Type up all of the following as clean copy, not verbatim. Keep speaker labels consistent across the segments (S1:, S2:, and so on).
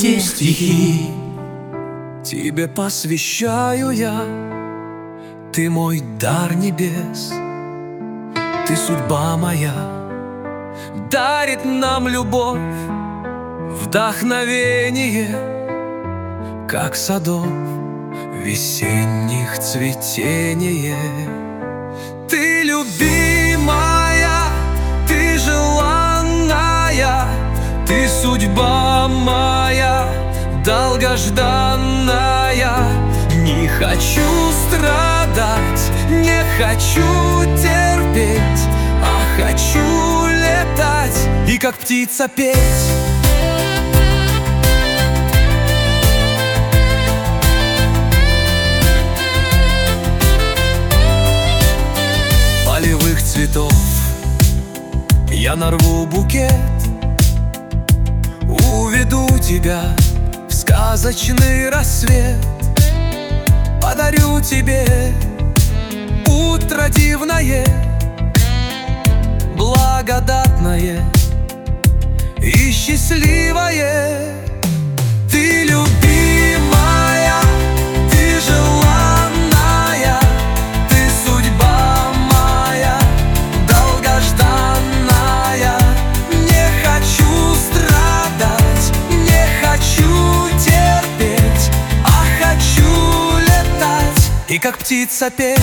S1: все стихи тебе посвящаю я. Ты мой дар небес, ты судьба моя. Дарит нам любовь вдохновение, как садов весенних цветение. Ты любимая, ты желанная, ты судьба моя, долгожданная. Не хочу страдать, не хочу терпеть, а хочу летать и как птица петь. Полевых цветов я нарву букет, уведу тебя в сказочный рассвет. Подарю тебе утро дивное, благодатное и счастливое. Ты любимая, ты желанная, ты судьба моя, долгожданная. Не хочу страдать, не хочу терпеть, а хочу летать и как птица петь.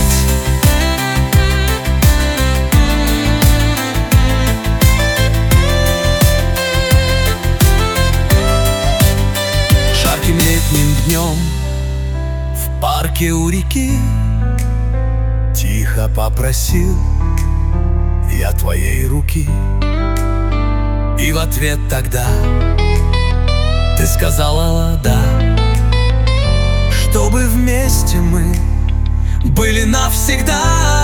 S1: Жарким летним днем в парке у реки тихо попросил я твоей руки. И в ответ тогда ты сказала да, чтобы вместе мы были навсегда.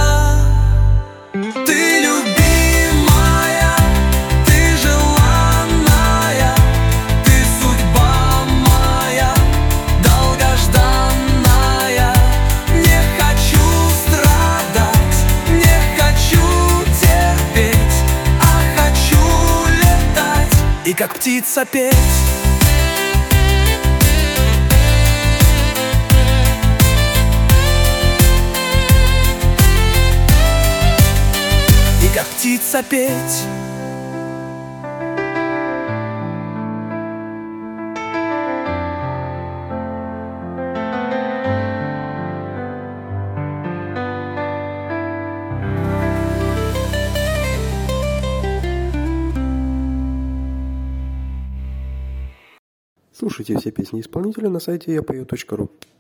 S1: Ты любимая, ты желанная, ты судьба моя, долгожданная. Не хочу страдать, не хочу терпеть, а хочу летать и как птица петь. Как птица петь.
S2: Слушайте все песни исполнителя на сайте yapayot.ru.